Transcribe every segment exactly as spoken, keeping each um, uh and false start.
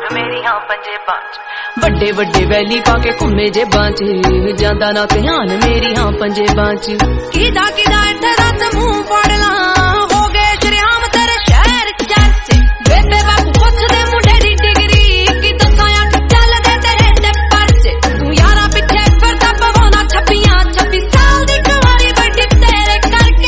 ਮੇਰੀਆਂ ਪੰਜੇਬਾਂ ਚ ਵੱਡੇ ਵੱਡੇ ਵੈਲੀ ਪਾ ਕੇ ਘੁੰਮੇ ਜੇਬਾਂ ਚ ਜਾਂਦਾ ਨਾ ਧਿਆਨ ਮੇਰੀਆਂ ਪੰਜੇਬਾਂ ਚ ਕਿਦਾ ਕਿਦਾ ਇੱਥੇ ਰਾਤ ਮੂੰਹ ਫੜ ਲਾਂ ਹੋ ਗਏ ਸ਼ਰਿਆਮ ਤੇਰੇ ਸ਼ਹਿਰ ਚਰਚੇ ਬੇਬੇ ਬਾਪੂ ਪੁੱਛਦੇ ਮੁੰਡੇ ਦੀ ਡਿਗਰੀ ਕੀ ਦੱਸਾਂ ਆ ਚੱਲਦੇ ਤੇਰੇ ਤੇ ਪਰਚੇ ਤੂੰ ਯਾਰਾਂ ਪਿੱਛੇ ਫਿਰਦਾ ਪਵਾਉਣਾ ਛੱਬੀਆਂ ਛੱਬੀ ਸਾਲ ਦੀ ਕੁਆਰੀ ਵੱਡੀ ਤੇਰੇ ਕਰਕੇ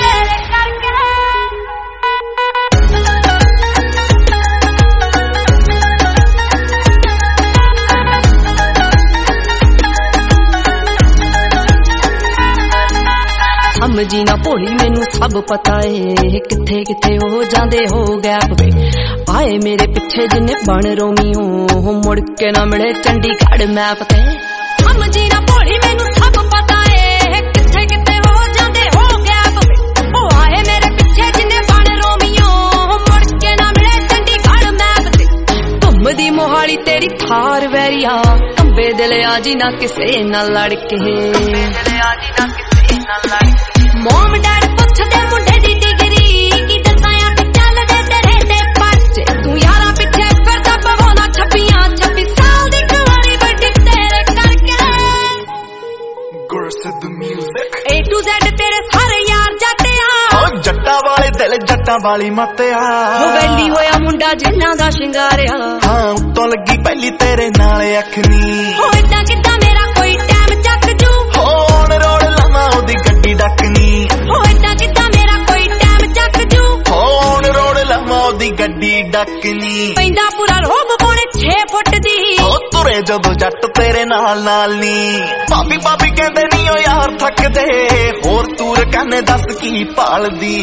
ਸਮਝੀ ਨਾ ਭੋਲੀ ਮੈਨੂੰ ਸਭ ਪਤਾ ਏ ਕਿੱਥੇ ਕਿੱਥੇ ਹੋ ਜਾਂਦੇ ਹੋ ਗੈਪ ਵੇ ਆਏ ਮੇਰੇ ਪਿੱਛੇ ਜਿੰਨੇ ਬਣ ਰੋਮੀਓ ਮੁੜ ਕੇ ਨਾ ਮਿਲੇ ਚੰਡੀਗੜ੍ਹ ਮੈਪ ਤੇ ਸਮਝੀ ਨਾ ਭੋਲੀ ਮੈਨੂੰ ਸਭ ਪਤਾ ਏ ਕਿੱਥੇ ਕਿੱਥੇ ਹੋ ਜਾਂਦੇ ਹੋ ਗੈਪ ਵੇ ਉਹ ਆਏ ਮੇਰੇ ਪਿੱਛੇ ਜਿੰਨੇ ਬਣ ਰੋਮੀਓ ਮੁੜ ਕੇ ਨਾ ਮਿਲੇ ਚੰਡੀਗੜ੍ਹ ਮੈਪ ਤੇ ਘੁੰਮਦੀ ਮੋਹਾਲੀ ਤੇਰੀ ਥਾਰ ਵੈਰੀਆ ਕੰਬੇ ਦਿਲ ਆ ਜੀ ਨਾ ਕਿਸੇ ਨਾਲ ਲੜ ਕੇ ਕੰਬੇ ਦਿਲ ਆ ਜੀ ਨਾ ਕਿਸੇ ਨਾਲ ਲੜ ਕੇ ਮੋਮ ਡੈਡ ਪੁੱਛਦੇ ਮੁੰਡੇ ਦੀ ਡਿਗਰੀ ਕੀ ਦੱਸਾਂ ਆ ਤੇ ਚੱਲਦੇ ਤੇਰੇ ਤੇ ਪਰਚੇ ਤੂੰ ਯਾਰਾਂ ਪਿੱਛੇ ਫਿਰਦਾ ਪਵਾਉਣਾ ਛੱਬੀਆਂ ਛੱਬੀ ਸਾਲ ਦੀ ਕੁਆਰੀ ਵੱਡੀ ਤੇਰੇ ਕਰਕੇ Gursidh music A to Z ਤੇਰੇ ਸਾਰੇ ਯਾਰ ਜੱਟਿਆ ਓ ਜੱਟਾਂ ਵਾਲੇ ਦਿਲ ਜੱਟਾਂ ਵਾਲੀ ਮੱਤਿਆ ਹੋ ਵੈਲੀ ਹੋਇਆ ਮੁੰਡਾ ਜਿੰਨਾਂ ਦਾ ਸ਼ਿੰਗਾਰਿਆ ਹਾਂ ਉੱਤੋਂ ਲੱਗੀ ਪਹਿਲੀ ਤੇਰੇ ਨਾਲ ਅੱਖ ਨੀ ਹੋ ਏਦਾਂ ਕਿੱਦਾਂ ਮੇਰਾ ਕੋਈ ਟਾਈਮ ਚੱਕ ਜੂ ਹੋਣ ਰੋੜ ਲਾਵਾਂ ਉਹਦੀ ਗੱਡੀ ਡੱਕਨੀ ਹੋ ਏਦਾਂ ਕਿੱਦਾਂ ਮੇਰਾ ਕੋਈ ਟਾਈਮ ਚੱਕ ਜੂ ਹੋਣ ਰੋੜ ਲਾਵਾਂ ਉਹਦੀ ਗੱਡੀ ਡੱਕਨੀ ਪੈਂਦਾ ਪੂਰਾ ਰੋਬ ਪੌਣੇ ਛੇ ਫੁੱਟ ਦੀ ਉਹ ਤੁਰੇ ਜਦੋਂ ਜੱਟ ਤੇਰੇ ਨਾਲ ਨਾਲ ਨੀ ਭਾਬੀ ਭਾਬੀ ਕਹਿੰਦੇ ਨੀ ਓ ਯਾਰ ਥੱਕਦੇ ਹੋਰ ਤੂਰ ਕਹਿੰਦੇ ਦੱਸ ਕੀ ਭਾਲਦੀ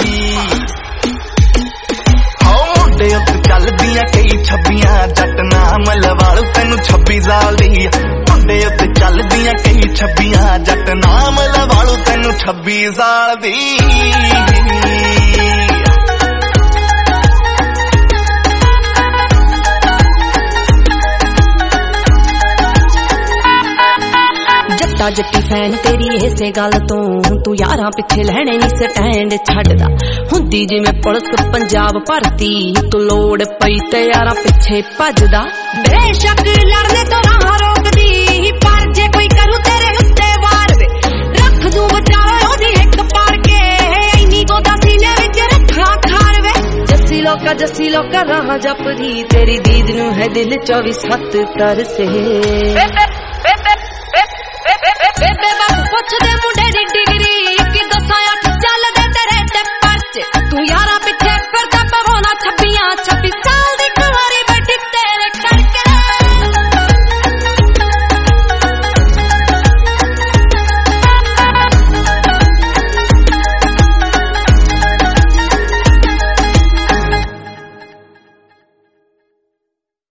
ਹੋ ਮੁੰਡੇ ਉੱਤੇ ਚੱਲਦੀਆਂ ਕਈ ਛੱਬੀਆਂ ਜੱਟ ਨਾਮ ਲਵਾਲੂ ਤੈਨੂੰ ਛੱਬੀ ਸਾਲ ਦੀ ਮੁੰਡੇ ਉੱਤੇ ਚੱਲਦੀਆਂ ਕਈ ਛੱਬੀਆਂ ਜੱਟ ਨਾਮ ਲਵਾਲੂ ਤੈਨੂੰ ਛੱਬੀ ਸਾਲ ਦੀ ਜੱਟਾ ਜੱਟੀ ਫੈਨ ਤੇਰੀ ਇਸੇ ਗੱਲ ਤੋਂ ਤੂੰ ਯਾਰਾਂ ਪਿੱਛੇ ਲੈਣੇ ਨਹੀਂ ਸਟੈਂਡ ਛੱਡਦਾ ਹੁੰਦੀ ਜਿਵੇਂ ਪੁਲਿਸ ਪੰਜਾਬ ਭਰਤੀ ਤੂੰ ਲੋੜ ਪਈ ਤੇ ਯਾਰਾਂ ਪਿੱਛੇ ਭੱਜਦਾ ਬੇਸ਼ੱਕ ਲੜਨੇ ਤੋਂ ਰਾਹ ਰੋਕਦੀ ਪਰ ਜੇ ਕੋਈ ਕਰੂ ਤੇਰੇ ਉੱਤੇ ਵਾਰ ਵੇ ਰੱਖ ਦੂੰ ਬਚਾ ਉਹਦੀ ਇੱਕ ਪਾਰ ਕੇ ਇੰਨੀ ਗੋਦਾ ਸੀਨੇ ਵਿੱਚ ਰੱਖਾਂ ਖਾਰ ਵੇ ਜੱਸੀ ਲੋਕਾ ਜੱਸੀ ਲੋਕਾ ਰਾਹ ਜਪਦੀ ਤੇਰੀ ਦੀਦ ਨੂੰ ਹੈ ਦਿਲ ਚੌਵੀ ਸੱਤ ਤਰਸੇ